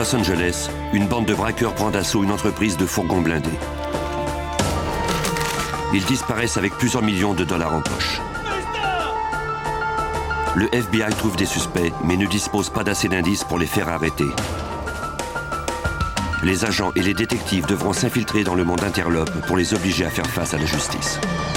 Los Angeles, une bande de braqueurs prend d'assaut une entreprise de fourgons blindés. Ils disparaissent avec plusieurs millions de dollars en poche. Le FBI trouve des suspects, mais ne dispose pas d'assez d'indices pour les faire arrêter. Les agents et les détectives devront s'infiltrer dans le monde interlope pour les obliger à faire face à la justice.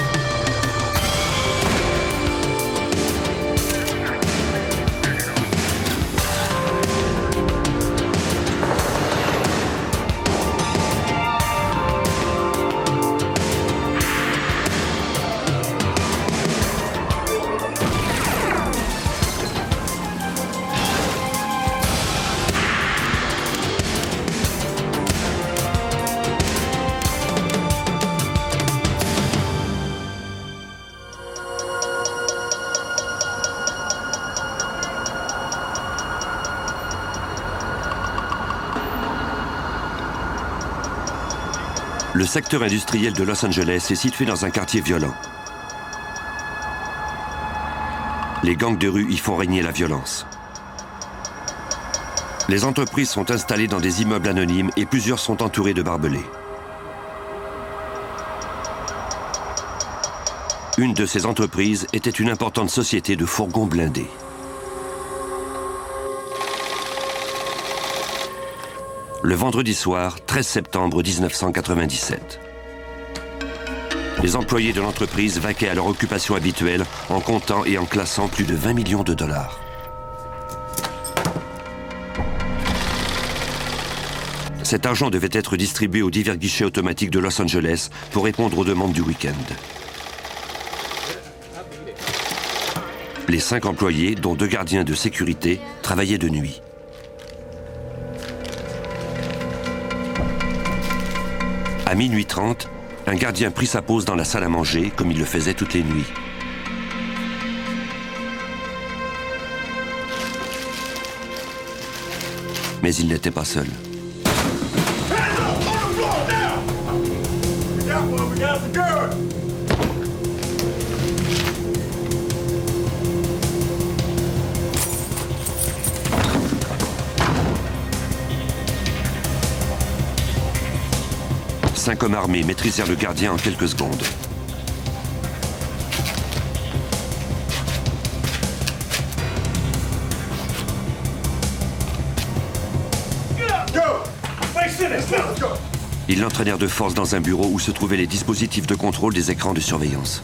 Le secteur industriel de Los Angeles est situé dans un quartier violent. Les gangs de rue y font régner la violence. Les entreprises sont installées dans des immeubles anonymes et plusieurs sont entourées de barbelés. Une de ces entreprises était une importante société de fourgons blindés. Le vendredi soir, 13 septembre 1997. Les employés de l'entreprise vaquaient à leur occupation habituelle en comptant et en classant plus de 20 millions de dollars. Cet argent devait être distribué aux divers guichets automatiques de Los Angeles pour répondre aux demandes du week-end. Les 5 employés, dont 2 gardiens de sécurité, travaillaient de nuit. À minuit 30, un gardien prit sa pause dans la salle à manger, comme il le faisait toutes les nuits. Mais il n'était pas seul. Cinq hommes armés maîtrisèrent le gardien en quelques secondes. Ils l'entraînèrent de force dans un bureau où se trouvaient les dispositifs de contrôle des écrans de surveillance.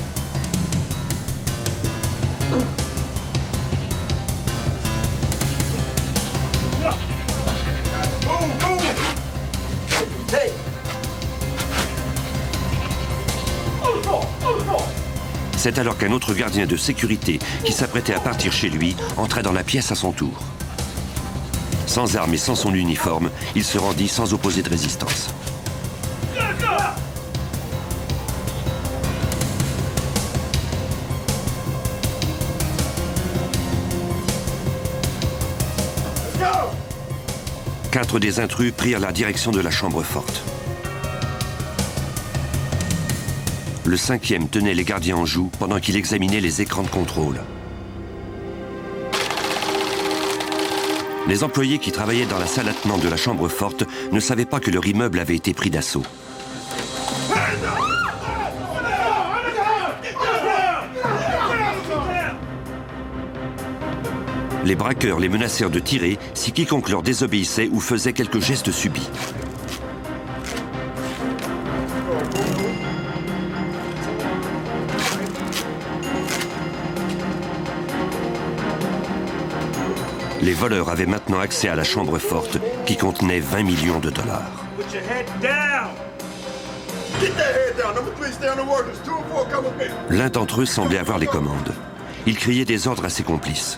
C'est alors qu'un autre gardien de sécurité, qui s'apprêtait à partir chez lui, entra dans la pièce à son tour. Sans armes et sans son uniforme, il se rendit sans opposer de résistance. Quatre des intrus prirent la direction de la chambre forte. Le 5e tenait les gardiens en joue pendant qu'il examinait les écrans de contrôle. Les employés qui travaillaient dans la salle attenante de la chambre forte ne savaient pas que leur immeuble avait été pris d'assaut. Les braqueurs les menacèrent de tirer si quiconque leur désobéissait ou faisait quelque geste subit. Les voleurs avaient maintenant accès à la chambre forte qui contenait 20 millions de dollars. L'un d'entre eux semblait avoir les commandes. Il criait des ordres à ses complices.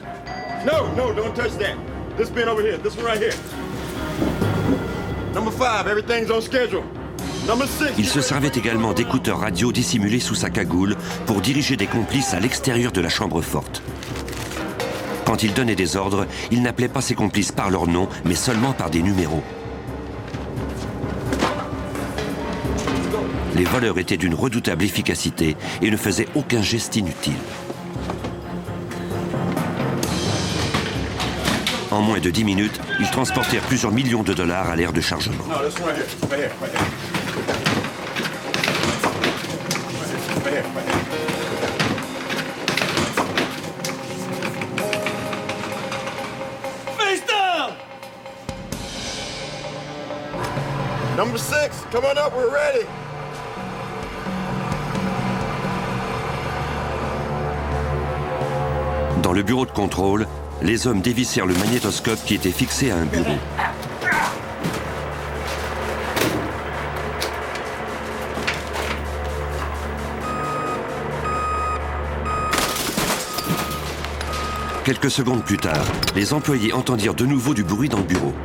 Il se servait également d'écouteurs radio dissimulés sous sa cagoule pour diriger des complices à l'extérieur de la chambre forte. Quand il donnait des ordres, il n'appelait pas ses complices par leur nom, mais seulement par des numéros. Les voleurs étaient d'une redoutable efficacité et ne faisaient aucun geste inutile. En moins de 10 minutes, ils transportèrent plusieurs millions de dollars à l'aire de chargement. Number 6, come on up, we're ready. Dans le bureau de contrôle, les hommes dévissèrent le magnétoscope qui était fixé à un bureau. Quelques secondes plus tard, les employés entendirent de nouveau du bruit dans le bureau.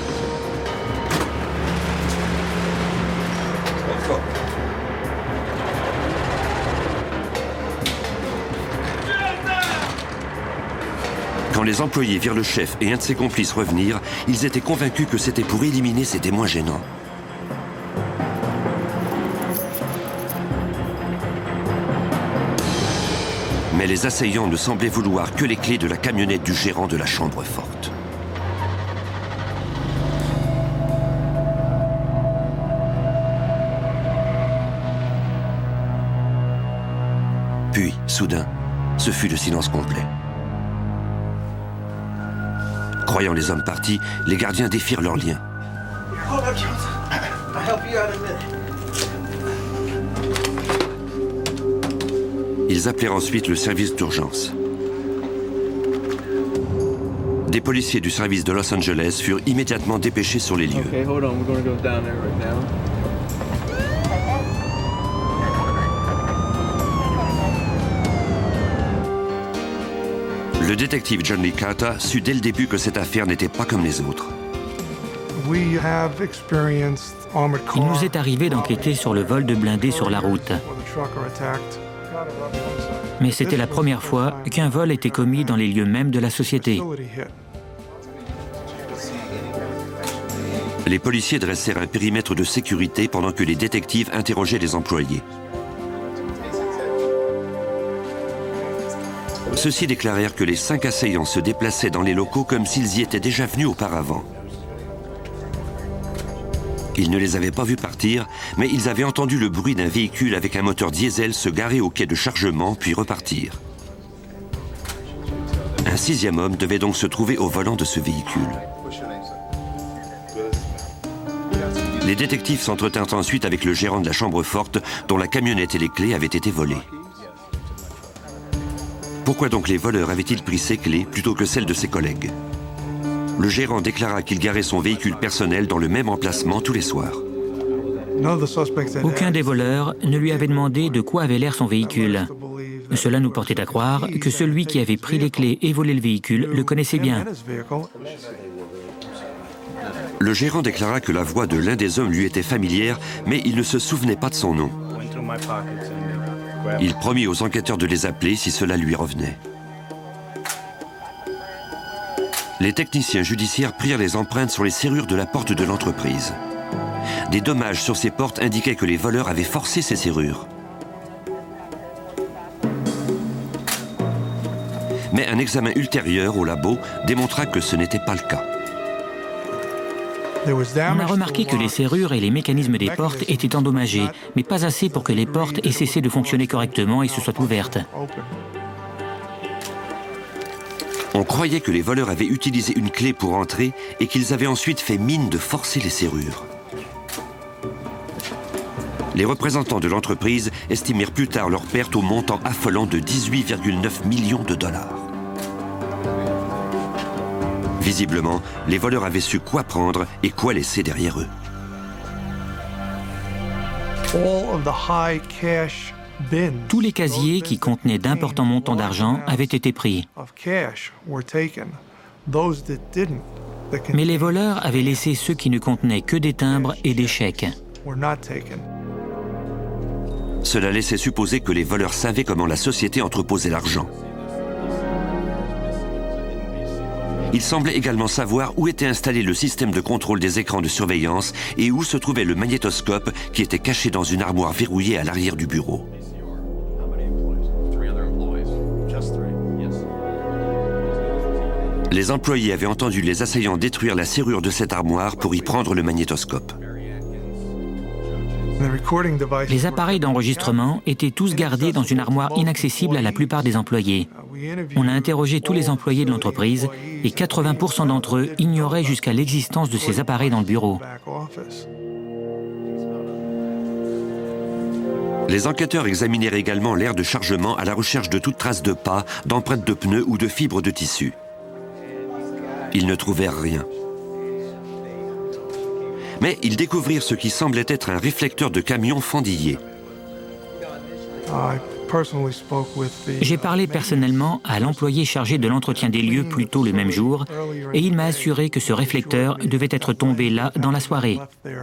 Quand les employés virent le chef et un de ses complices revenir, ils étaient convaincus que c'était pour éliminer ces témoins gênants. Mais les assaillants ne semblaient vouloir que les clés de la camionnette du gérant de la chambre forte. Puis, soudain, ce fut le silence complet. Croyant les hommes partis, les gardiens défirent leurs liens. Ils appelèrent ensuite le service d'urgence. Des policiers du service de Los Angeles furent immédiatement dépêchés sur les lieux. Le détective John Licata sut dès le début que cette affaire n'était pas comme les autres. Il nous est arrivé d'enquêter sur le vol de blindés sur la route. Mais c'était la première fois qu'un vol était commis dans les lieux mêmes de la société. Les policiers dressèrent un périmètre de sécurité pendant que les détectives interrogeaient les employés. Ceux-ci déclarèrent que les 5 assaillants se déplaçaient dans les locaux comme s'ils y étaient déjà venus auparavant. Ils ne les avaient pas vus partir, mais ils avaient entendu le bruit d'un véhicule avec un moteur diesel se garer au quai de chargement puis repartir. Un 6e homme devait donc se trouver au volant de ce véhicule. Les détectives s'entretinrent ensuite avec le gérant de la chambre forte dont la camionnette et les clés avaient été volées. Pourquoi donc les voleurs avaient-ils pris ses clés plutôt que celles de ses collègues? Le gérant déclara qu'il garait son véhicule personnel dans le même emplacement tous les soirs. Aucun des voleurs ne lui avait demandé de quoi avait l'air son véhicule. Cela nous portait à croire que celui qui avait pris les clés et volé le véhicule le connaissait bien. Le gérant déclara que la voix de l'un des hommes lui était familière, mais il ne se souvenait pas de son nom. Il promit aux enquêteurs de les appeler si cela lui revenait. Les techniciens judiciaires prirent les empreintes sur les serrures de la porte de l'entreprise. Des dommages sur ces portes indiquaient que les voleurs avaient forcé ces serrures. Mais un examen ultérieur au labo démontra que ce n'était pas le cas. On a remarqué que les serrures et les mécanismes des portes étaient endommagés, mais pas assez pour que les portes aient cessé de fonctionner correctement et se soient ouvertes. On croyait que les voleurs avaient utilisé une clé pour entrer et qu'ils avaient ensuite fait mine de forcer les serrures. Les représentants de l'entreprise estimèrent plus tard leur perte au montant affolant de 18,9 millions de dollars. Visiblement, les voleurs avaient su quoi prendre et quoi laisser derrière eux. Tous les casiers qui contenaient d'importants montants d'argent avaient été pris. Mais les voleurs avaient laissé ceux qui ne contenaient que des timbres et des chèques. Cela laissait supposer que les voleurs savaient comment la société entreposait l'argent. Ils semblaient également savoir où était installé le système de contrôle des écrans de surveillance et où se trouvait le magnétoscope qui était caché dans une armoire verrouillée à l'arrière du bureau. Les employés avaient entendu les assaillants détruire la serrure de cette armoire pour y prendre le magnétoscope. Les appareils d'enregistrement étaient tous gardés dans une armoire inaccessible à la plupart des employés. On a interrogé tous les employés de l'entreprise et 80% d'entre eux ignoraient jusqu'à l'existence de ces appareils dans le bureau. Les enquêteurs examinèrent également l'aire de chargement à la recherche de toute trace de pas, d'empreintes de pneus ou de fibres de tissu. Ils ne trouvèrent rien. Mais ils découvrirent ce qui semblait être un réflecteur de camion fendillé. J'ai parlé personnellement à l'employé chargé de l'entretien des lieux plus tôt le même jour et il m'a assuré que ce réflecteur devait être tombé là dans la soirée.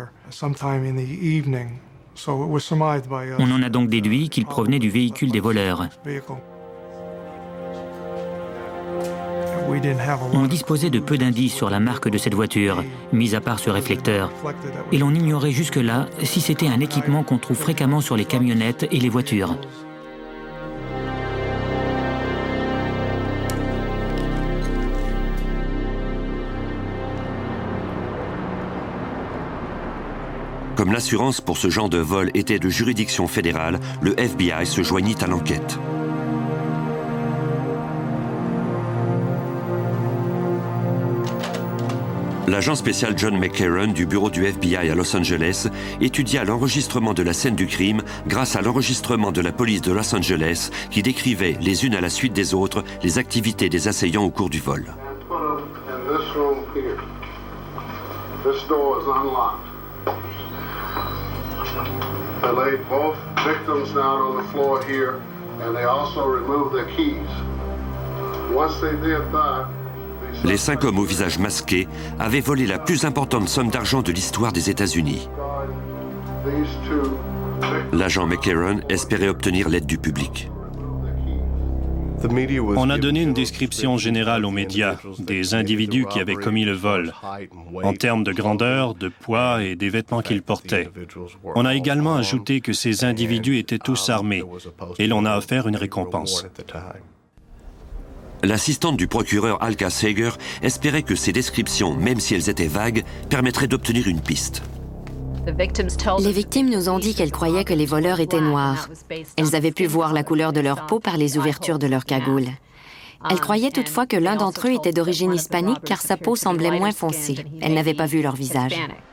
On en a donc déduit qu'il provenait du véhicule des voleurs. On disposait de peu d'indices sur la marque de cette voiture, mis à part ce réflecteur. Et l'on ignorait jusque-là si c'était un équipement qu'on trouve fréquemment sur les camionnettes et les voitures. Comme l'assurance pour ce genre de vol était de juridiction fédérale, le FBI se joignit à l'enquête. L'agent spécial John McCarron du bureau du FBI à Los Angeles étudia l'enregistrement de la scène du crime grâce à l'enregistrement de la police de Los Angeles qui décrivait les unes à la suite des autres les activités des assaillants au cours du vol. Les 5 hommes au visage masqué avaient volé la plus importante somme d'argent de l'histoire des États-Unis. L'agent McCarron espérait obtenir l'aide du public. On a donné une description générale aux médias des individus qui avaient commis le vol, en termes de grandeur, de poids et des vêtements qu'ils portaient. On a également ajouté que ces individus étaient tous armés et l'on a offert une récompense. L'assistante du procureur Alka Sager espérait que ces descriptions, même si elles étaient vagues, permettraient d'obtenir une piste. Les victimes nous ont dit qu'elles croyaient que les voleurs étaient noirs. Elles avaient pu voir la couleur de leur peau par les ouvertures de leur cagoule. Elles croyaient toutefois que l'un d'entre eux était d'origine hispanique car sa peau semblait moins foncée. Elles n'avaient pas vu leur visage.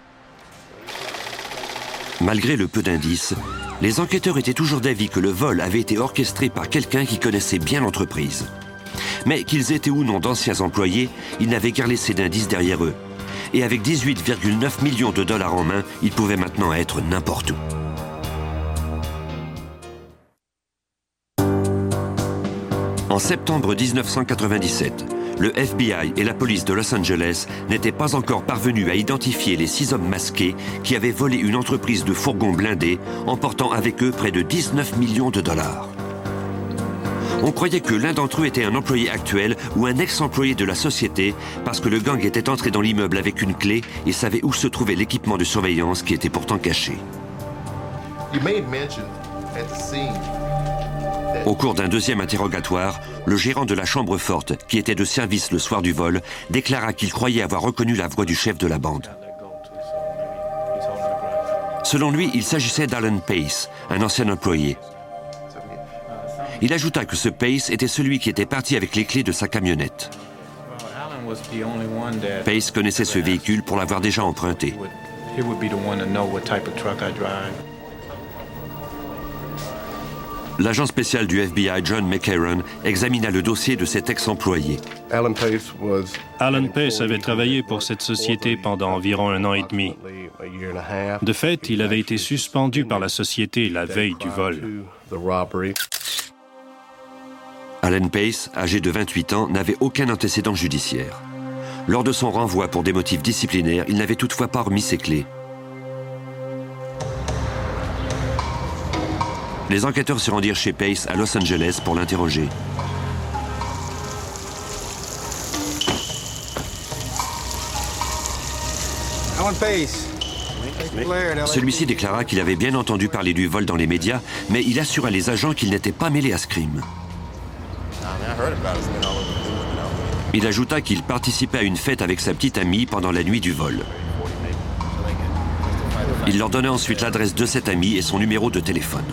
Malgré le peu d'indices, les enquêteurs étaient toujours d'avis que le vol avait été orchestré par quelqu'un qui connaissait bien l'entreprise. Mais qu'ils étaient ou non d'anciens employés, ils n'avaient guère laissé d'indices derrière eux. Et avec 18,9 millions de dollars en main, ils pouvaient maintenant être n'importe où. En septembre 1997, le FBI et la police de Los Angeles n'étaient pas encore parvenus à identifier les 6 hommes masqués qui avaient volé une entreprise de fourgons blindés, emportant avec eux près de 19 millions de dollars. On croyait que l'un d'entre eux était un employé actuel ou un ex-employé de la société parce que le gang était entré dans l'immeuble avec une clé et savait où se trouvait l'équipement de surveillance qui était pourtant caché. Au cours d'un deuxième interrogatoire, le gérant de la chambre forte, qui était de service le soir du vol, déclara qu'il croyait avoir reconnu la voix du chef de la bande. Selon lui, il s'agissait d'Alan Pace, un ancien employé. Il ajouta que ce Pace était celui qui était parti avec les clés de sa camionnette. Pace connaissait ce véhicule pour l'avoir déjà emprunté. L'agent spécial du FBI, John McCarron, examina le dossier de cet ex-employé. Alan Pace avait travaillé pour cette société pendant environ 1 an et demi. De fait, il avait été suspendu par la société la veille du vol. Alan Pace, âgé de 28 ans, n'avait aucun antécédent judiciaire. Lors de son renvoi pour des motifs disciplinaires, il n'avait toutefois pas remis ses clés. Les enquêteurs se rendirent chez Pace à Los Angeles pour l'interroger. Celui-ci déclara qu'il avait bien entendu parler du vol dans les médias, mais il assura les agents qu'il n'était pas mêlé à ce crime. Il ajouta qu'il participait à une fête avec sa petite amie pendant la nuit du vol. Il leur donna ensuite l'adresse de cette amie et son numéro de téléphone.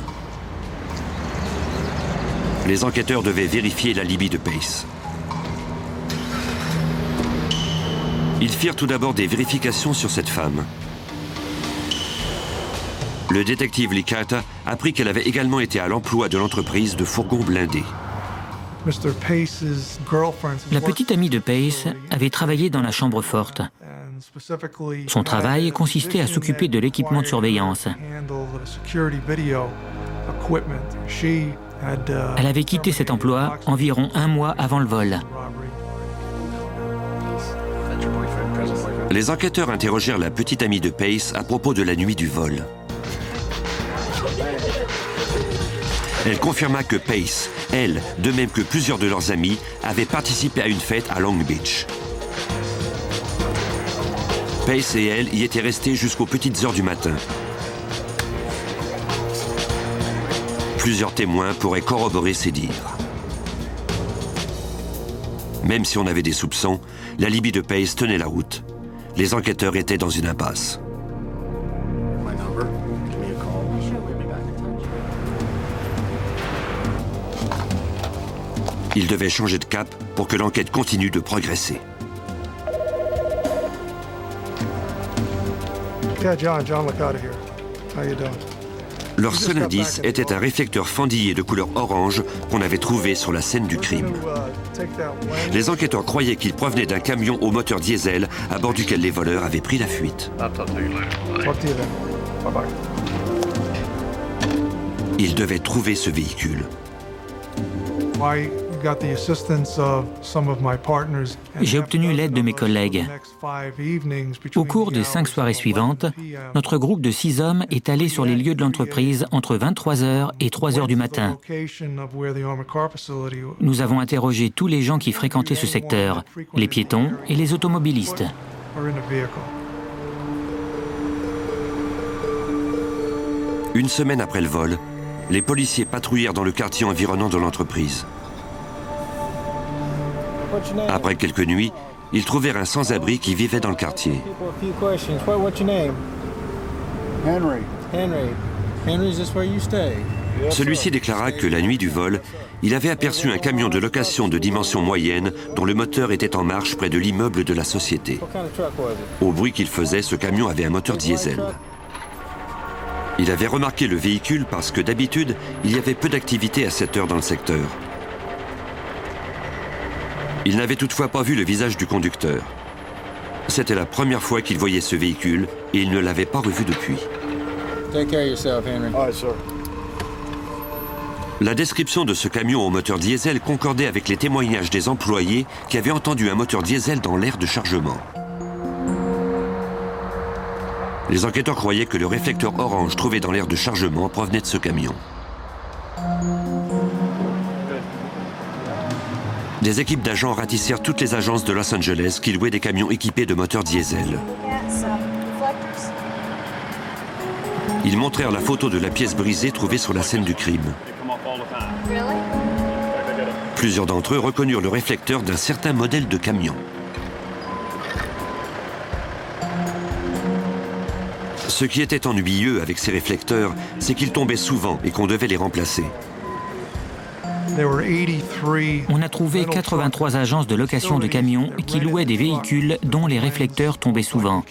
Les enquêteurs devaient vérifier l'alibi de Pace. Ils firent tout d'abord des vérifications sur cette femme. Le détective Lee Carter apprit qu'elle avait également été à l'emploi de l'entreprise de fourgons blindés. La petite amie de Pace avait travaillé dans la chambre forte. Son travail consistait à s'occuper de l'équipement de surveillance. Elle avait quitté cet emploi environ 1 mois avant le vol. Les enquêteurs interrogèrent la petite amie de Pace à propos de la nuit du vol. Elle confirma que Pace, elle, de même que plusieurs de leurs amis, avaient participé à une fête à Long Beach. Pace et elle y étaient restés jusqu'aux petites heures du matin. Plusieurs témoins pourraient corroborer ces dires. Même si on avait des soupçons, l'alibi de Pace tenait la route. Les enquêteurs étaient dans une impasse. Ils devaient changer de cap pour que l'enquête continue de progresser. Leur seul indice était un réflecteur fendillé de couleur orange qu'on avait trouvé sur la scène du crime. Les enquêteurs croyaient qu'il provenait d'un camion au moteur diesel à bord duquel les voleurs avaient pris la fuite. Ils devaient trouver ce véhicule. J'ai obtenu l'aide de mes collègues. Au cours des 5 soirées suivantes, notre groupe de 6 hommes est allé sur les lieux de l'entreprise entre 23h et 3h du matin. Nous avons interrogé tous les gens qui fréquentaient ce secteur, les piétons et les automobilistes. Une semaine après le vol, les policiers patrouillèrent dans le quartier environnant de l'entreprise. Après quelques nuits, ils trouvèrent un sans-abri qui vivait dans le quartier. Celui-ci déclara que la nuit du vol, il avait aperçu un camion de location de dimension moyenne dont le moteur était en marche près de l'immeuble de la société. Au bruit qu'il faisait, ce camion avait un moteur diesel. Il avait remarqué le véhicule parce que d'habitude, il y avait peu d'activité à cette heure dans le secteur. Il n'avait toutefois pas vu le visage du conducteur. C'était la première fois qu'il voyait ce véhicule et il ne l'avait pas revu depuis. La description de ce camion au moteur diesel concordait avec les témoignages des employés qui avaient entendu un moteur diesel dans l'aire de chargement. Les enquêteurs croyaient que le réflecteur orange trouvé dans l'aire de chargement provenait de ce camion. Des équipes d'agents ratissèrent toutes les agences de Los Angeles qui louaient des camions équipés de moteurs diesel. Ils montrèrent la photo de la pièce brisée trouvée sur la scène du crime. Plusieurs d'entre eux reconnurent le réflecteur d'un certain modèle de camion. Ce qui était ennuyeux avec ces réflecteurs, c'est qu'ils tombaient souvent et qu'on devait les remplacer. On a trouvé 83 agences de location de camions qui louaient des véhicules dont les réflecteurs tombaient souvent.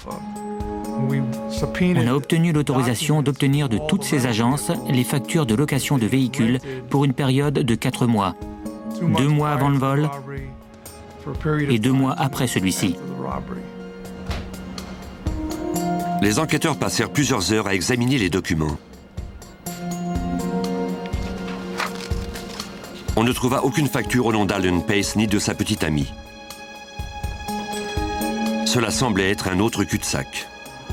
On a obtenu l'autorisation d'obtenir de toutes ces agences les factures de location de véhicules pour une période de 4 mois. 2 mois avant le vol et 2 mois après celui-ci. Les enquêteurs passèrent plusieurs heures à examiner les documents. On ne trouva aucune facture au nom d'Alan Pace ni de sa petite amie. Cela semblait être un autre cul-de-sac.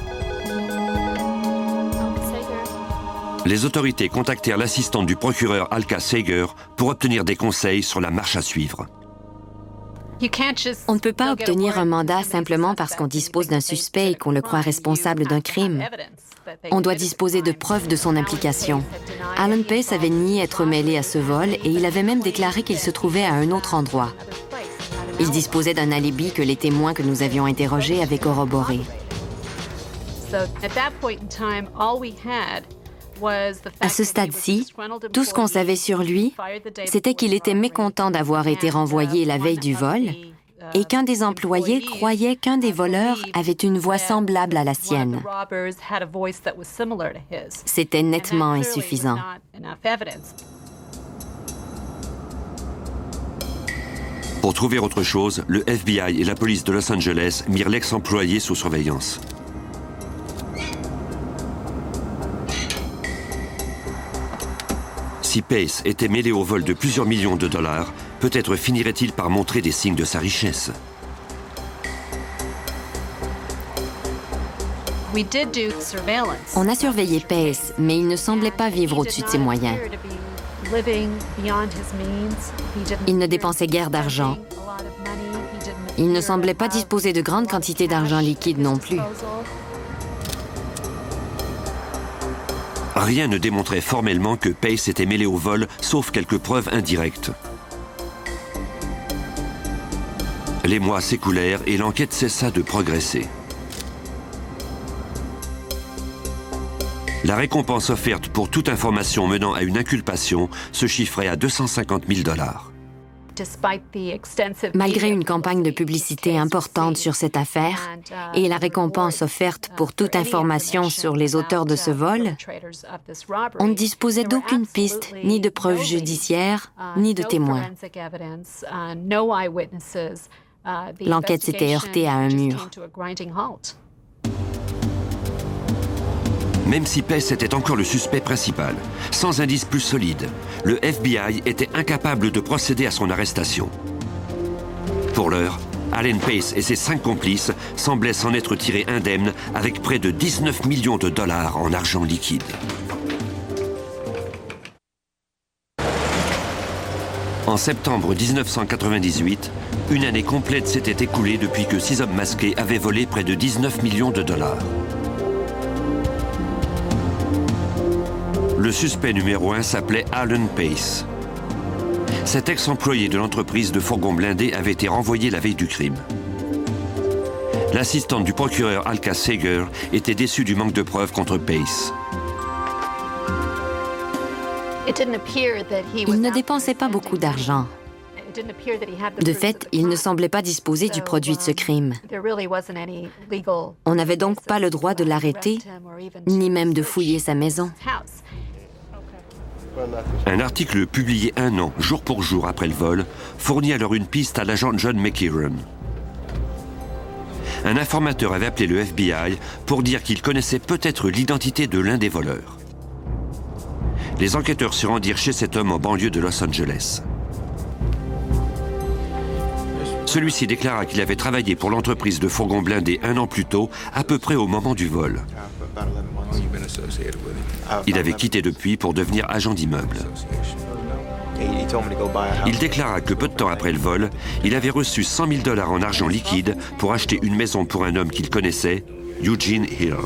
Les autorités contactèrent l'assistante du procureur Alka Sager pour obtenir des conseils sur la marche à suivre. On ne peut pas obtenir un mandat simplement parce qu'on dispose d'un suspect et qu'on le croit responsable d'un crime. On doit disposer de preuves de son implication. Alan Pace avait nié être mêlé à ce vol et il avait même déclaré qu'il se trouvait à un autre endroit. Il disposait d'un alibi que les témoins que nous avions interrogés avaient corroboré. À ce stade-ci, tout ce qu'on savait sur lui, c'était qu'il était mécontent d'avoir été renvoyé la veille du vol et qu'un des employés croyait qu'un des voleurs avait une voix semblable à la sienne. C'était nettement insuffisant. Pour trouver autre chose, le FBI et la police de Los Angeles mirent l'ex-employé sous surveillance. Si Pace était mêlé au vol de plusieurs millions de dollars, peut-être finirait-il par montrer des signes de sa richesse. On a surveillé Pace, mais il ne semblait pas vivre au-dessus de ses moyens. Il ne dépensait guère d'argent. Il ne semblait pas disposer de grandes quantités d'argent liquide non plus. Rien ne démontrait formellement que Pace était mêlé au vol, sauf quelques preuves indirectes. Les mois s'écoulèrent et l'enquête cessa de progresser. La récompense offerte pour toute information menant à une inculpation se chiffrait à 250 000 $. Malgré une campagne de publicité importante sur cette affaire et la récompense offerte pour toute information sur les auteurs de ce vol, on ne disposait d'aucune piste, ni de preuves judiciaires, ni de témoins. L'enquête s'était heurtée à un mur. Même si Pace était encore le suspect principal, sans indice plus solide, le FBI était incapable de procéder à son arrestation. Pour l'heure, Alan Pace et ses 5 complices semblaient s'en être tirés indemnes avec près de 19 millions de dollars en argent liquide. En septembre 1998, une année complète s'était écoulée depuis que 6 hommes masqués avaient volé près de 19 millions de dollars. Le suspect numéro 1 s'appelait Alan Pace. Cet ex-employé de l'entreprise de fourgons blindés avait été renvoyé la veille du crime. L'assistante du procureur Alka Sager était déçue du manque de preuves contre Pace. Il ne dépensait pas beaucoup d'argent. De fait, il ne semblait pas disposer du produit de ce crime. On n'avait donc pas le droit de l'arrêter, ni même de fouiller sa maison. Un article publié 1 an, jour pour jour après le vol, fournit alors une piste à l'agent John McKeeron. Un informateur avait appelé le FBI pour dire qu'il connaissait peut-être l'identité de l'un des voleurs. Les enquêteurs se rendirent chez cet homme en banlieue de Los Angeles. Celui-ci déclara qu'il avait travaillé pour l'entreprise de fourgons blindés 1 an plus tôt, à peu près au moment du vol. Il avait quitté depuis pour devenir agent d'immeuble. Il déclara que peu de temps après le vol, il avait reçu 100 000 $ en argent liquide pour acheter une maison pour un homme qu'il connaissait, Eugene Hill.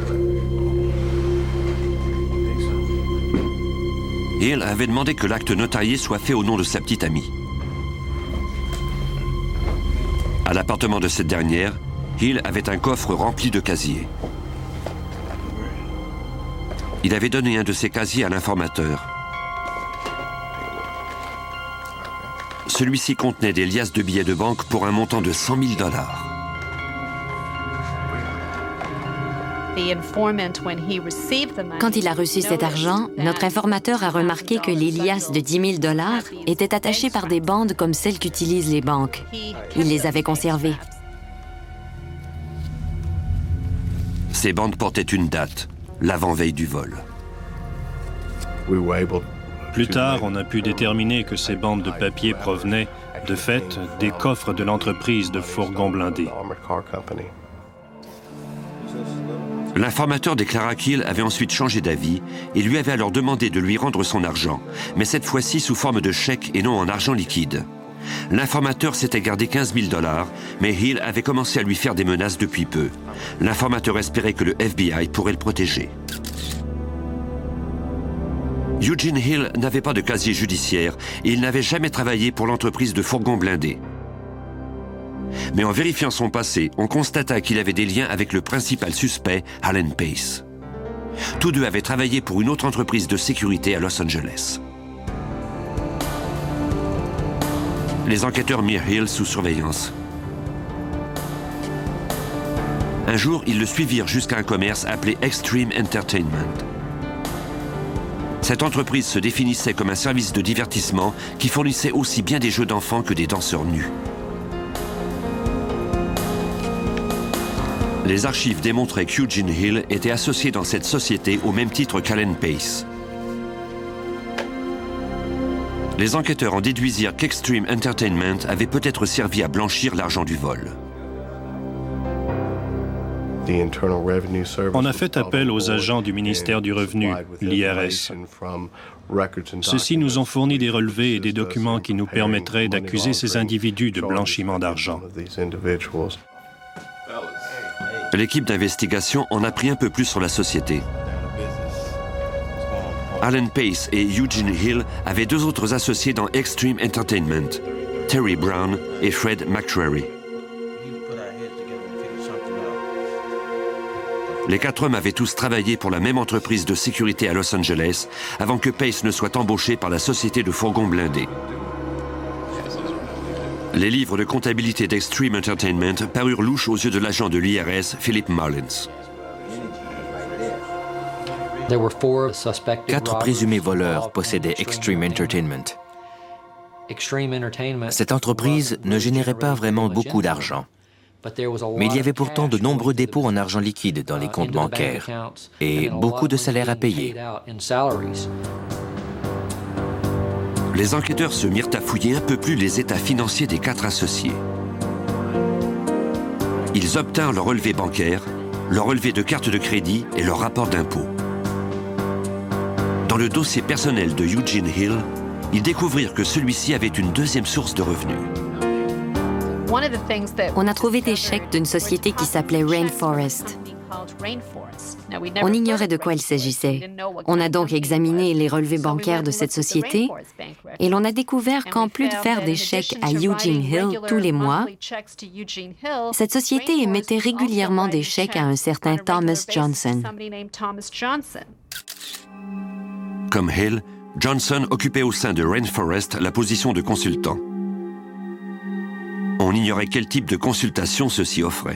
Hill avait demandé que l'acte notarié soit fait au nom de sa petite amie. À l'appartement de cette dernière, Hill avait un coffre rempli de casiers. Il avait donné un de ces casiers à l'informateur. Celui-ci contenait des liasses de billets de banque pour un montant de 100 000 $. Quand il a reçu cet argent, notre informateur a remarqué que les liasses de 10 000 $ étaient attachées par des bandes comme celles qu'utilisent les banques. Il les avait conservées. Ces bandes portaient une date, l'avant-veille du vol. Plus tard, on a pu déterminer que ces bandes de papier provenaient, de fait, des coffres de l'entreprise de fourgons blindés. L'informateur déclara qu'Hill avait ensuite changé d'avis et lui avait alors demandé de lui rendre son argent, mais cette fois-ci sous forme de chèque et non en argent liquide. L'informateur s'était gardé 15 000 $, mais Hill avait commencé à lui faire des menaces depuis peu. L'informateur espérait que le FBI pourrait le protéger. Eugene Hill n'avait pas de casier judiciaire et il n'avait jamais travaillé pour l'entreprise de fourgons blindés. Mais en vérifiant son passé, on constata qu'il avait des liens avec le principal suspect, Alan Pace. Tous deux avaient travaillé pour une autre entreprise de sécurité à Los Angeles. Les enquêteurs mirent Hill sous surveillance. Un jour, ils le suivirent jusqu'à un commerce appelé Extreme Entertainment. Cette entreprise se définissait comme un service de divertissement qui fournissait aussi bien des jeux d'enfants que des danseurs nus. Les archives démontraient qu'Eugene Hill était associé dans cette société au même titre qu'Alan Pace. Les enquêteurs en déduisirent qu'Extreme Entertainment avait peut-être servi à blanchir l'argent du vol. On a fait appel aux agents du ministère du Revenu, l'IRS. Ceux-ci nous ont fourni des relevés et des documents qui nous permettraient d'accuser ces individus de blanchiment d'argent. L'équipe d'investigation en apprit un peu plus sur la société. Alan Pace et Eugene Hill avaient deux autres associés dans Extreme Entertainment, Terry Brown et Fred McCrary. Les quatre hommes avaient tous travaillé pour la même entreprise de sécurité à Los Angeles avant que Pace ne soit embauché par la société de fourgons blindés. Les livres de comptabilité d'Extreme Entertainment parurent louches aux yeux de l'agent de l'IRS, Philip Mullins. 4 présumés voleurs possédaient Extreme Entertainment. Cette entreprise ne générait pas vraiment beaucoup d'argent. Mais il y avait pourtant de nombreux dépôts en argent liquide dans les comptes bancaires et beaucoup de salaires à payer. Les enquêteurs se mirent à fouiller un peu plus les états financiers des quatre associés. Ils obtinrent leur relevé bancaire, leur relevé de carte de crédit et leur rapport d'impôt. Dans le dossier personnel de Eugene Hill, ils découvrirent que celui-ci avait une deuxième source de revenus. On a trouvé des chèques d'une société qui s'appelait Rainforest. On ignorait de quoi il s'agissait. On a donc examiné les relevés bancaires de cette société et l'on a découvert qu'en plus de faire des chèques à Eugene Hill tous les mois, cette société émettait régulièrement des chèques à un certain Thomas Johnson. Comme Hill, Johnson occupait au sein de Rainforest la position de consultant. On ignorait quel type de consultation ceux-ci offraient.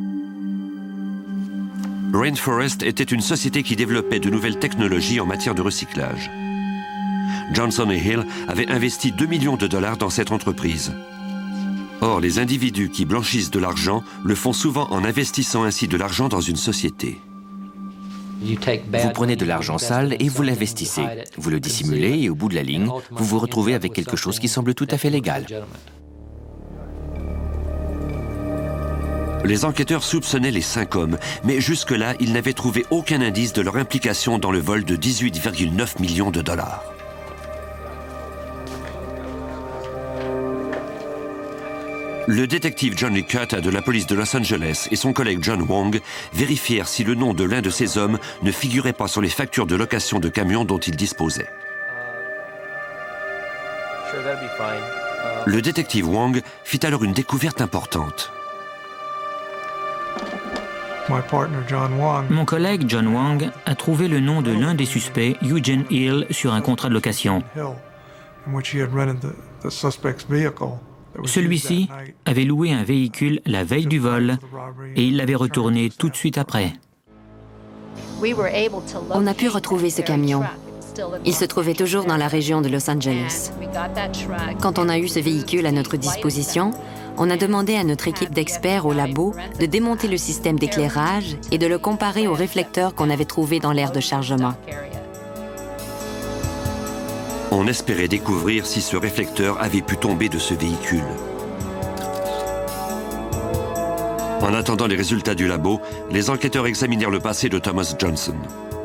Rainforest était une société qui développait de nouvelles technologies en matière de recyclage. Johnson et Hill avaient investi 2 millions de dollars dans cette entreprise. Or, les individus qui blanchissent de l'argent le font souvent en investissant ainsi de l'argent dans une société. Vous prenez de l'argent sale et vous l'investissez. Vous le dissimulez et au bout de la ligne, vous vous retrouvez avec quelque chose qui semble tout à fait légal. Les enquêteurs soupçonnaient les 5 hommes, mais jusque-là, ils n'avaient trouvé aucun indice de leur implication dans le vol de 18,9 millions de dollars. Le détective John Licata de la police de Los Angeles et son collègue John Wong vérifièrent si le nom de l'un de ces hommes ne figurait pas sur les factures de location de camions dont ils disposaient. Le détective Wong fit alors une découverte importante. Mon collègue John Wong a trouvé le nom de l'un des suspects, Eugene Hill, sur un contrat de location. Celui-ci avait loué un véhicule la veille du vol et il l'avait retourné tout de suite après. On a pu retrouver ce camion. Il se trouvait toujours dans la région de Los Angeles. Quand on a eu ce véhicule à notre disposition, on a demandé à notre équipe d'experts au labo de démonter le système d'éclairage et de le comparer aux réflecteurs qu'on avait trouvés dans l'aire de chargement. On espérait découvrir si ce réflecteur avait pu tomber de ce véhicule. En attendant les résultats du labo, les enquêteurs examinèrent le passé de Thomas Johnson.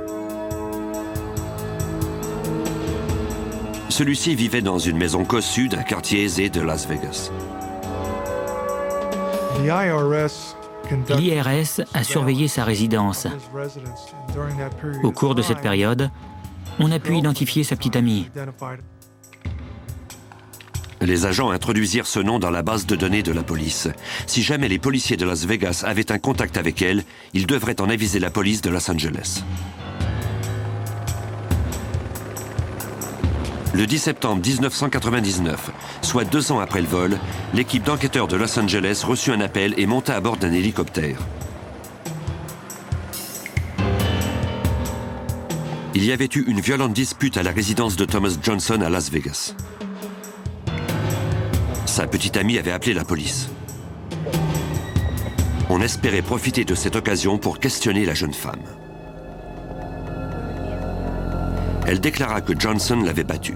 Celui-ci vivait dans une maison cossue d'un quartier aisé de Las Vegas. L'IRS a surveillé sa résidence. Au cours de cette période, on a pu identifier sa petite amie. Les agents introduisirent ce nom dans la base de données de la police. Si jamais les policiers de Las Vegas avaient un contact avec elle, ils devraient en aviser la police de Los Angeles. Le 10 septembre 1999, soit 2 ans après le vol, l'équipe d'enquêteurs de Los Angeles reçut un appel et monta à bord d'un hélicoptère. Il y avait eu une violente dispute à la résidence de Thomas Johnson à Las Vegas. Sa petite amie avait appelé la police. On espérait profiter de cette occasion pour questionner la jeune femme. Elle déclara que Johnson l'avait battue.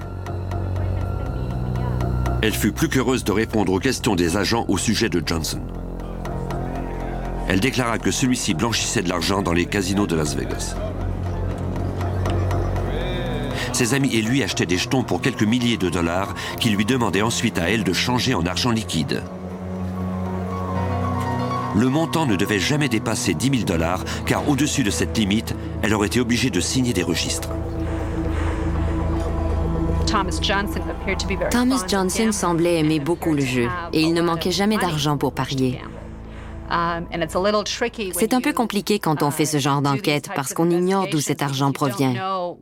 Elle fut plus qu'heureuse de répondre aux questions des agents au sujet de Johnson. Elle déclara que celui-ci blanchissait de l'argent dans les casinos de Las Vegas. Ses amis et lui achetaient des jetons pour quelques milliers de dollars qu'il lui demandait ensuite à elle de changer en argent liquide. Le montant ne devait jamais dépasser 10 000 $, car au-dessus de cette limite, elle aurait été obligée de signer des registres. Thomas Johnson semblait aimer beaucoup le jeu et il ne manquait jamais d'argent pour parier. C'est un peu compliqué quand on fait ce genre d'enquête parce qu'on ignore d'où cet argent provient.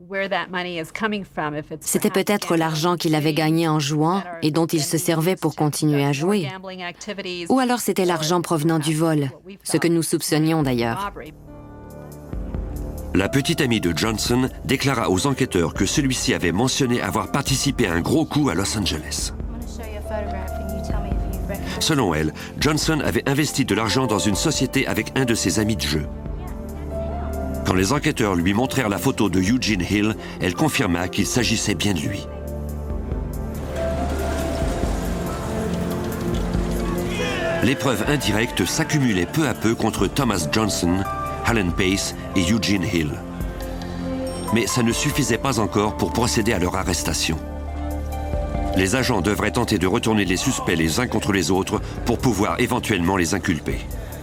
C'était peut-être l'argent qu'il avait gagné en jouant et dont il se servait pour continuer à jouer. Ou alors c'était l'argent provenant du vol, ce que nous soupçonnions d'ailleurs. La petite amie de Johnson déclara aux enquêteurs que celui-ci avait mentionné avoir participé à un gros coup à Los Angeles. Selon elle, Johnson avait investi de l'argent dans une société avec un de ses amis de jeu. Quand les enquêteurs lui montrèrent la photo de Eugene Hill, elle confirma qu'il s'agissait bien de lui. Les preuves indirectes s'accumulaient peu à peu contre Thomas Johnson, Alan Pace et Eugene Hill. Mais ça ne suffisait pas encore pour procéder à leur arrestation. Les agents devraient tenter de retourner les suspects les uns contre les autres pour pouvoir éventuellement les inculper.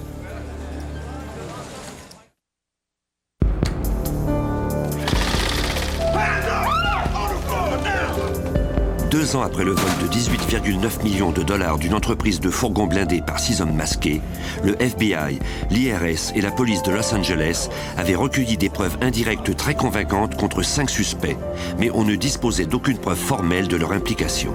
Deux ans après le vol de 18,9 millions de dollars d'une entreprise de fourgons blindés par 6 hommes masqués, le FBI, l'IRS et la police de Los Angeles avaient recueilli des preuves indirectes très convaincantes contre 5 suspects, mais on ne disposait d'aucune preuve formelle de leur implication.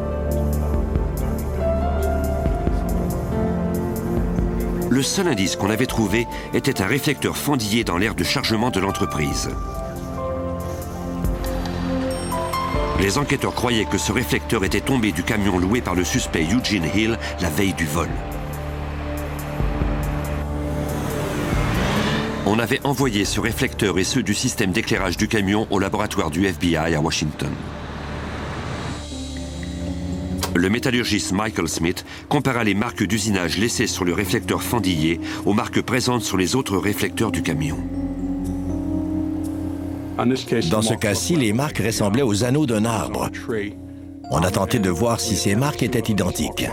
Le seul indice qu'on avait trouvé était un réflecteur fendillé dans l'aire de chargement de l'entreprise. Les enquêteurs croyaient que ce réflecteur était tombé du camion loué par le suspect Eugene Hill la veille du vol. On avait envoyé ce réflecteur et ceux du système d'éclairage du camion au laboratoire du FBI à Washington. Le métallurgiste Michael Smith compara les marques d'usinage laissées sur le réflecteur fendillé aux marques présentes sur les autres réflecteurs du camion. Dans ce cas-ci, les marques ressemblaient aux anneaux d'un arbre. On a tenté de voir si ces marques étaient identiques.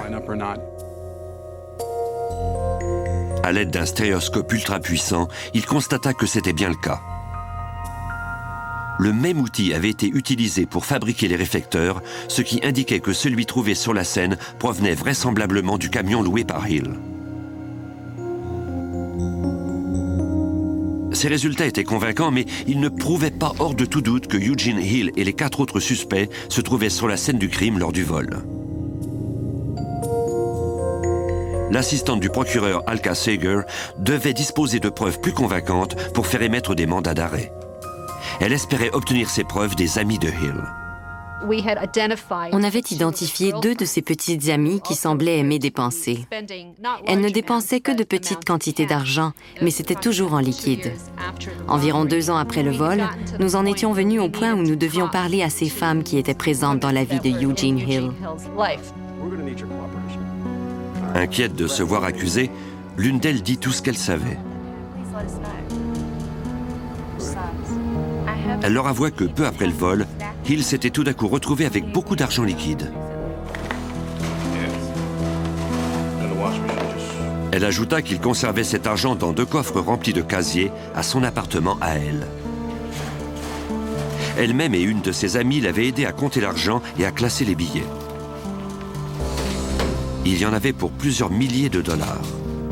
À l'aide d'un stéréoscope ultra puissant, il constata que c'était bien le cas. Le même outil avait été utilisé pour fabriquer les réflecteurs, ce qui indiquait que celui trouvé sur la scène provenait vraisemblablement du camion loué par Hill. Ces résultats étaient convaincants, mais ils ne prouvaient pas hors de tout doute que Eugene Hill et les 4 autres suspects se trouvaient sur la scène du crime lors du vol. L'assistante du procureur Alka Sager devait disposer de preuves plus convaincantes pour faire émettre des mandats d'arrêt. Elle espérait obtenir ces preuves des amis de Hill. On avait identifié 2 de ses petites amies qui semblaient aimer dépenser. Elles ne dépensaient que de petites quantités d'argent, mais c'était toujours en liquide. Environ 2 ans après le vol, nous en étions venus au point où nous devions parler à ces femmes qui étaient présentes dans la vie de Eugene Hill. Inquiète de se voir accusée, l'une d'elles dit tout ce qu'elle savait. Elle leur avoua que peu après le vol, Hill s'était tout d'un coup retrouvé avec beaucoup d'argent liquide. Elle ajouta qu'il conservait cet argent dans 2 coffres remplis de casiers à son appartement à elle. Elle-même et une de ses amies l'avaient aidé à compter l'argent et à classer les billets. Il y en avait pour plusieurs milliers de dollars.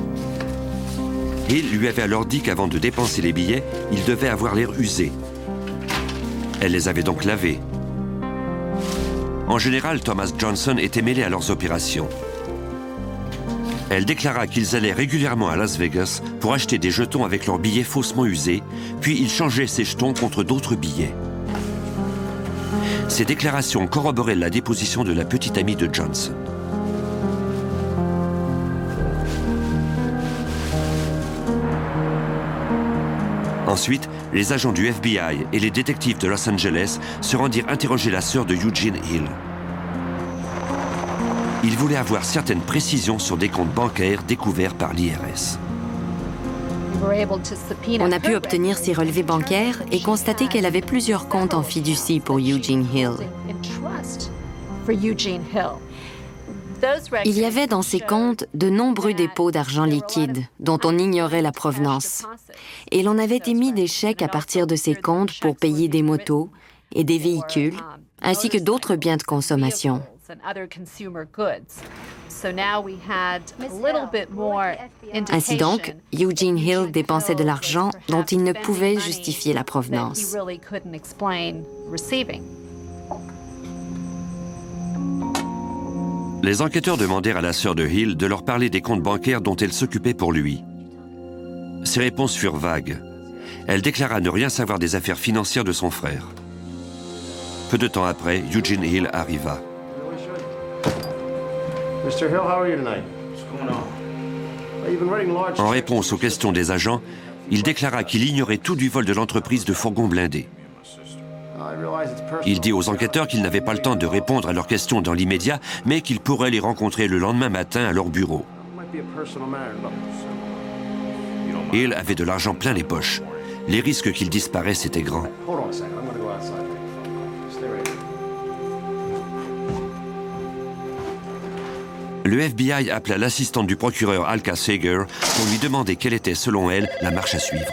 Hill lui avait alors dit qu'avant de dépenser les billets, il devait avoir l'air usé. Elle les avait donc lavés. En général, Thomas Johnson était mêlé à leurs opérations. Elle déclara qu'ils allaient régulièrement à Las Vegas pour acheter des jetons avec leurs billets faussement usés, puis ils changeaient ces jetons contre d'autres billets. Ces déclarations corroboraient la déposition de la petite amie de Johnson. Ensuite, les agents du FBI et les détectives de Los Angeles se rendirent interroger la sœur de Eugene Hill. Ils voulaient avoir certaines précisions sur des comptes bancaires découverts par l'IRS. On a pu obtenir ses relevés bancaires et constater qu'elle avait plusieurs comptes en fiducie pour Eugene Hill. Il y avait dans ces comptes de nombreux dépôts d'argent liquide dont on ignorait la provenance. Et l'on avait émis des chèques à partir de ces comptes pour payer des motos et des véhicules, ainsi que d'autres biens de consommation. Ainsi donc, Eugene Hill dépensait de l'argent dont il ne pouvait justifier la provenance. Les enquêteurs demandèrent à la sœur de Hill de leur parler des comptes bancaires dont elle s'occupait pour lui. Ses réponses furent vagues. Elle déclara ne rien savoir des affaires financières de son frère. Peu de temps après, Eugene Hill arriva. En réponse aux questions des agents, il déclara qu'il ignorait tout du vol de l'entreprise de fourgons blindés. Il dit aux enquêteurs qu'il n'avait pas le temps de répondre à leurs questions dans l'immédiat, mais qu'il pourrait les rencontrer le lendemain matin à leur bureau. Hill avait de l'argent plein les poches. Les risques qu'il disparaisse étaient grands. Le FBI appela l'assistante du procureur Alka Sager pour lui demander quelle était, selon elle, la marche à suivre.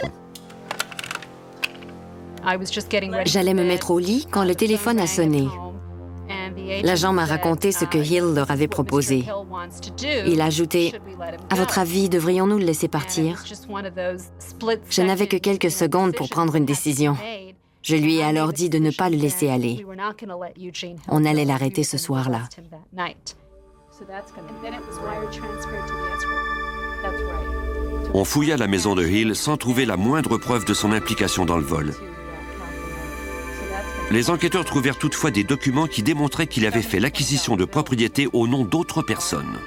J'allais me mettre au lit quand le téléphone a sonné. L'agent m'a raconté ce que Hill leur avait proposé. Il a ajouté « À votre avis, devrions-nous le laisser partir ?» Je n'avais que quelques secondes pour prendre une décision. Je lui ai alors dit de ne pas le laisser aller. On allait l'arrêter ce soir-là. On fouilla la maison de Hill sans trouver la moindre preuve de son implication dans le vol. Les enquêteurs trouvèrent toutefois des documents qui démontraient qu'il avait fait l'acquisition de propriétés au nom d'autres personnes.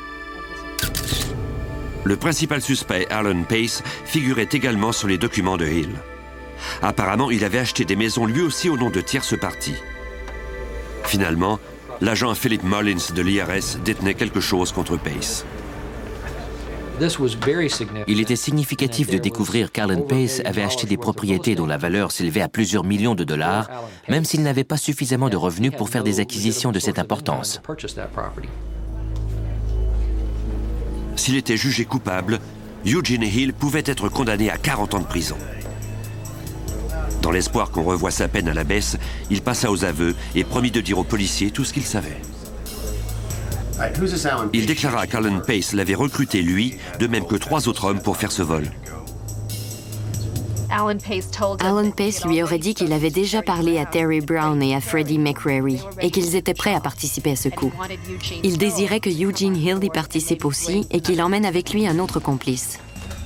Le principal suspect, Alan Pace, figurait également sur les documents de Hill. Apparemment, il avait acheté des maisons lui aussi au nom de tierces parties. Finalement, l'agent Philip Mullins de l'IRS détenait quelque chose contre Pace. Il était significatif de découvrir qu'Alan Pace avait acheté des propriétés dont la valeur s'élevait à plusieurs millions de dollars, même s'il n'avait pas suffisamment de revenus pour faire des acquisitions de cette importance. S'il était jugé coupable, Eugene Hill pouvait être condamné à 40 ans de prison. Dans l'espoir qu'on revoie sa peine à la baisse, il passa aux aveux et promit de dire aux policiers tout ce qu'il savait. Il déclara qu'Alan Pace l'avait recruté, lui, de même que 3 autres hommes pour faire ce vol. Alan Pace lui aurait dit qu'il avait déjà parlé à Terry Brown et à Freddie McCrary et qu'ils étaient prêts à participer à ce coup. Il désirait que Eugene Hill y participe aussi et qu'il emmène avec lui un autre complice.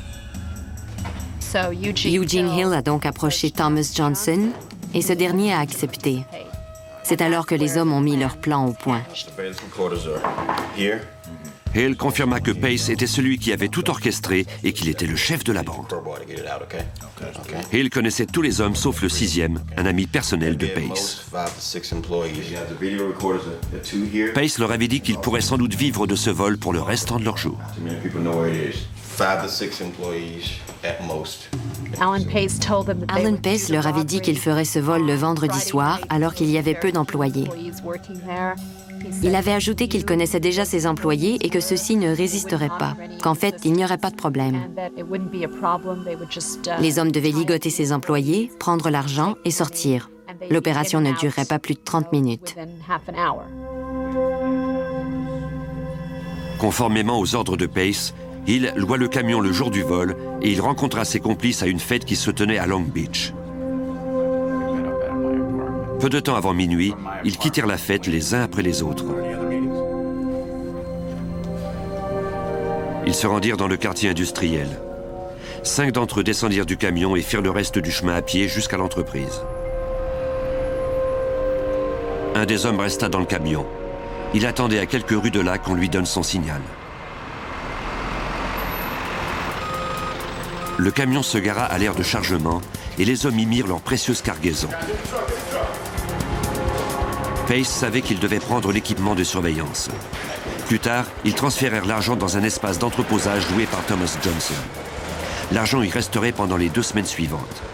Eugene Hill a donc approché Thomas Johnson et ce dernier a accepté. C'est alors que les hommes ont mis leur plan au point. Hill confirma que Pace était celui qui avait tout orchestré et qu'il était le chef de la bande. Hill connaissait tous les hommes sauf le 6e, un ami personnel de Pace. Pace leur avait dit qu'il pourrait sans doute vivre de ce vol pour le restant de leur jour. Alan Pace leur avait dit qu'il ferait ce vol le vendredi soir alors qu'il y avait peu d'employés. Il avait ajouté qu'il connaissait déjà ses employés et que ceux-ci ne résisteraient pas, qu'en fait, il n'y aurait pas de problème. Les hommes devaient ligoter ses employés, prendre l'argent et sortir. L'opération ne durerait pas plus de 30 minutes. Conformément aux ordres de Pace, Hill loua le camion le jour du vol et il rencontra ses complices à une fête qui se tenait à Long Beach. Peu de temps avant minuit, ils quittèrent la fête les uns après les autres. Ils se rendirent dans le quartier industriel. 5 d'entre eux descendirent du camion et firent le reste du chemin à pied jusqu'à l'entreprise. Un des hommes resta dans le camion. Il attendait à quelques rues de là qu'on lui donne son signal. Le camion se gara à l'aire de chargement et les hommes y mirent leur précieuse cargaison. Pace savait qu'il devait prendre l'équipement de surveillance. Plus tard, ils transférèrent l'argent dans un espace d'entreposage loué par Thomas Johnson. L'argent y resterait pendant les 2 semaines suivantes.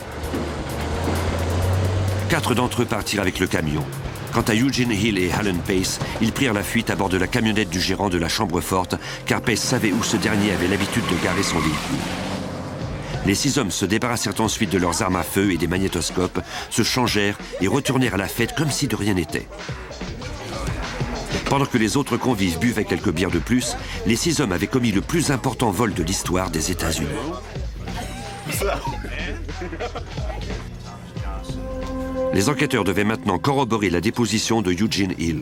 4 d'entre eux partirent avec le camion. Quant à Eugene Hill et Alan Pace, ils prirent la fuite à bord de la camionnette du gérant de la chambre forte, car Pace savait où ce dernier avait l'habitude de garer son véhicule. Les 6 hommes se débarrassèrent ensuite de leurs armes à feu et des magnétoscopes, se changèrent et retournèrent à la fête comme si de rien n'était. Pendant que les autres convives buvaient quelques bières de plus, les 6 hommes avaient commis le plus important vol de l'histoire des États-Unis. Les enquêteurs devaient maintenant corroborer la déposition de Eugene Hill.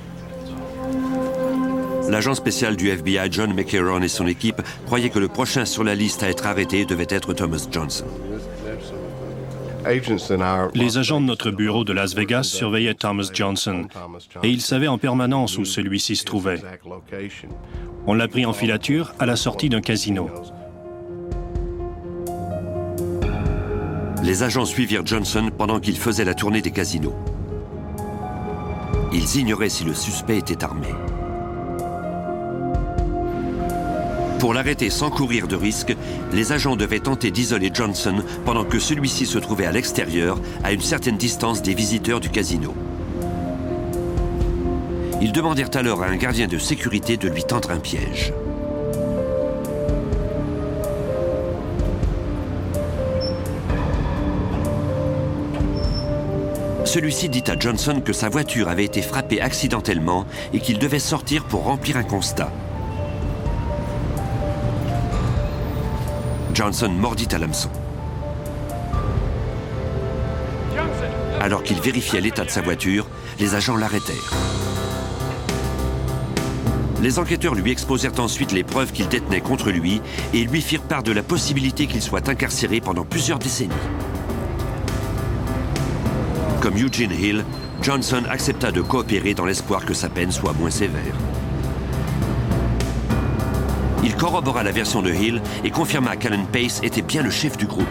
L'agent spécial du FBI, John McCarron, et son équipe croyaient que le prochain sur la liste à être arrêté devait être Thomas Johnson. Les agents de notre bureau de Las Vegas surveillaient Thomas Johnson et ils savaient en permanence où celui-ci se trouvait. On l'a pris en filature à la sortie d'un casino. Les agents suivirent Johnson pendant qu'il faisait la tournée des casinos. Ils ignoraient si le suspect était armé. Pour l'arrêter sans courir de risque, les agents devaient tenter d'isoler Johnson pendant que celui-ci se trouvait à l'extérieur, à une certaine distance des visiteurs du casino. Ils demandèrent alors à un gardien de sécurité de lui tendre un piège. Celui-ci dit à Johnson que sa voiture avait été frappée accidentellement et qu'il devait sortir pour remplir un constat. Johnson mordit à l'hameçon. Alors qu'il vérifiait l'état de sa voiture, les agents l'arrêtèrent. Les enquêteurs lui exposèrent ensuite les preuves qu'ils détenaient contre lui et lui firent part de la possibilité qu'il soit incarcéré pendant plusieurs décennies. Comme Eugene Hill, Johnson accepta de coopérer dans l'espoir que sa peine soit moins sévère. Il corrobora la version de Hill et confirma qu'Alan Pace était bien le chef du groupe.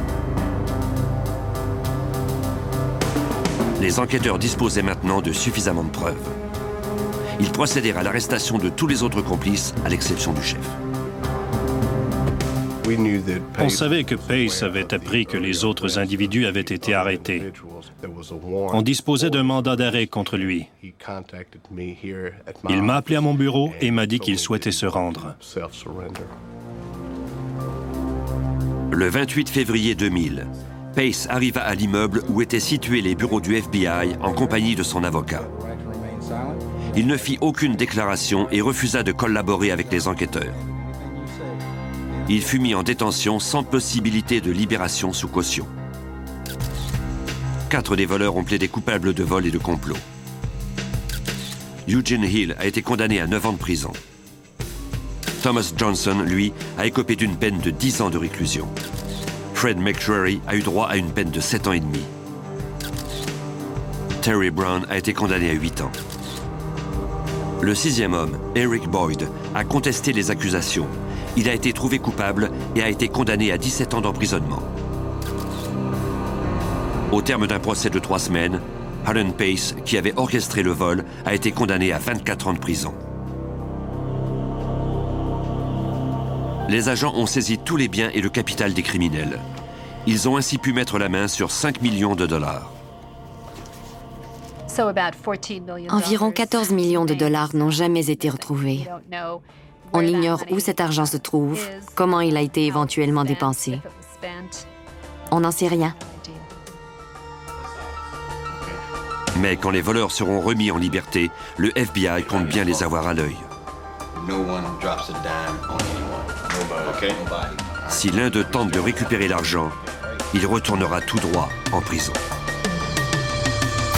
Les enquêteurs disposaient maintenant de suffisamment de preuves. Ils procédèrent à l'arrestation de tous les autres complices, à l'exception du chef. On savait que Pace avait appris que les autres individus avaient été arrêtés. On disposait d'un mandat d'arrêt contre lui. Il m'a appelé à mon bureau et m'a dit qu'il souhaitait se rendre. Le 28 février 2000, Pace arriva à l'immeuble où étaient situés les bureaux du FBI en compagnie de son avocat. Il ne fit aucune déclaration et refusa de collaborer avec les enquêteurs. Il fut mis en détention sans possibilité de libération sous caution. 4 des voleurs ont plaidé coupables de vol et de complot. Eugene Hill a été condamné à 9 ans de prison. Thomas Johnson, lui, a écopé d'une peine de 10 ans de réclusion. Fred McCreary a eu droit à une peine de 7 ans et demi. Terry Brown a été condamné à 8 ans. Le 6e homme, Eric Boyd, a contesté les accusations. Il a été trouvé coupable et a été condamné à 17 ans d'emprisonnement. Au terme d'un procès de 3 semaines, Alan Pace, qui avait orchestré le vol, a été condamné à 24 ans de prison. Les agents ont saisi tous les biens et le capital des criminels. Ils ont ainsi pu mettre la main sur 5 millions de dollars. Environ 14 millions de dollars n'ont jamais été retrouvés. On ignore où cet argent se trouve, comment il a été éventuellement dépensé. On n'en sait rien. Mais quand les voleurs seront remis en liberté, le FBI compte bien les avoir à l'œil. Si l'un d'eux tente de récupérer l'argent, il retournera tout droit en prison.